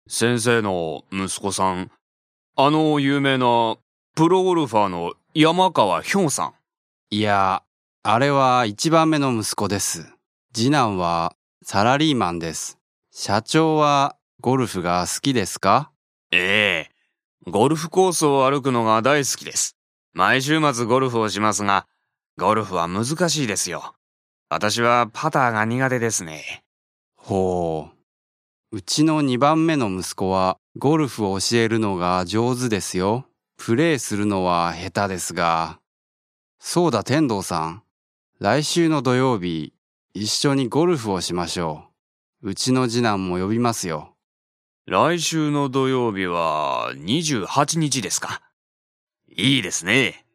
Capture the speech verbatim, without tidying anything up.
先生の息子さん、あの有名なプロゴルファーの山川氷さん。 いや、あれは一番目の息子です。次男はサラリーマンです。社長はゴルフが好きですか？ ええ、ゴルフコースを歩くのが大好きです。毎週末ゴルフをしますが、ゴルフは難しいですよ。私はパターが苦手ですね。 ほう。うちのにばんめの息子はゴルフを教えるのが上手ですよ。プレーするのは下手ですが。そうだ、天童さん。来週の土曜日、一緒にゴルフをしましょう。うちの次男も呼びますよ。 来週の土曜日はにじゅうはちにちですか。いいですね。